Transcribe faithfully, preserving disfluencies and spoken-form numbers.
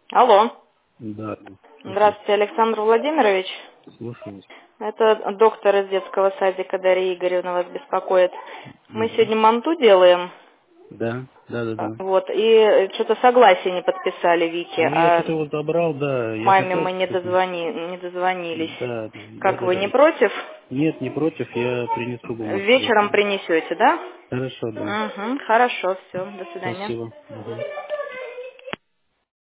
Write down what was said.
Алло. Да, слушаю. Здравствуйте, Александр Владимирович. Слушаю. Это доктор из детского садика Дарья Игоревна вас беспокоит. Мы Мгм. сегодня манту делаем, Да, да, да, а, да. вот, и что-то согласие не подписали Вике, Ну, я а что-то вот забрал, да, я маме хотел мы не, что-то... дозвони, не дозвонились. Да, да, Как да, вы, да. не против? Нет, не против, я принесу бумажки Вечером завтра. принесете, да? Хорошо, да. Угу, хорошо, все, до свидания. Спасибо. Мгм.